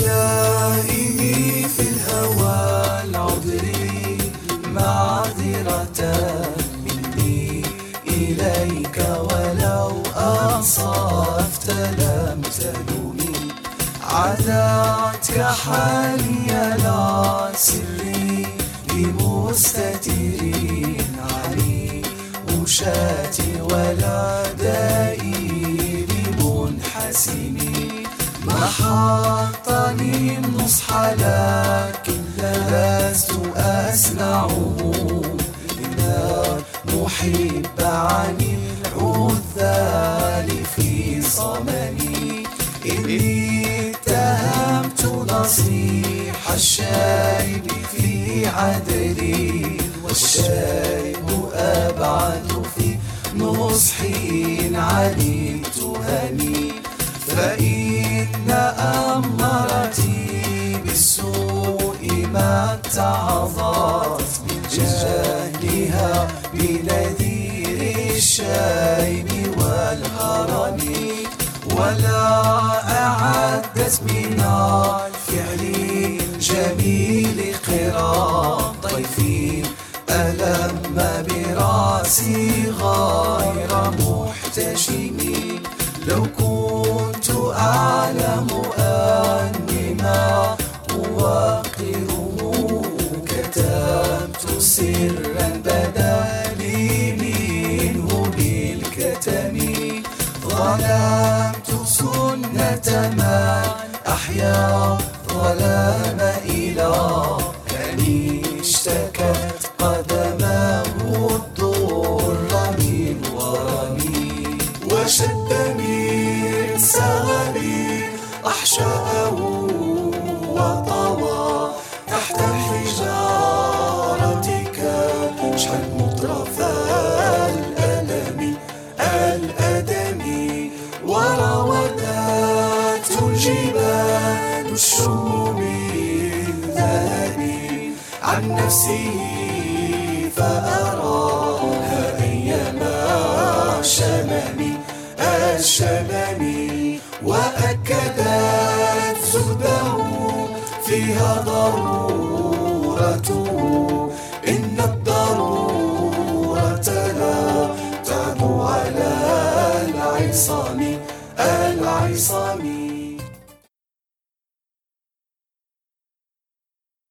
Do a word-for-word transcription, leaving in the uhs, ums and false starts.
لائمي في الهوى العذري معذرة مني إليك، ولو أنصفت لم تلومي. عذرتك حالي لا سري بمستتر علي وشاتي ولا دائي بمنحسني. محطني النصح لكن لست أسمعه من المحب عن العذال في صمني. إني اتهمت نصيح الشارب في عدلي، والشارب أبعد في نصحي علمت هني. فإن أمرتي بالسوء ما اتعظت من جهلها بنذير الشايب والهرم، ولا أعدت من الفعل الجميل قرام ضيفي ألم براسي غير محتشم. لو كنت أعلم أني ما أوقره كتمت سرا بدا لي منه بالكتم. ظلمت سنة من أحيا ظلام إلى أني اشتكت قدمه الضر من ورمي. وشد من سغبي أحشاءه وطوى تحت حجارتك اشحن مطرف الألم الأدم. وراودت الجبال الشم الذهب عن نفسه فأراها أيما الشمم الشمم. وأكدت زهده فيها ضرورته، إن الضرورة لا تعدو على العصام العصام.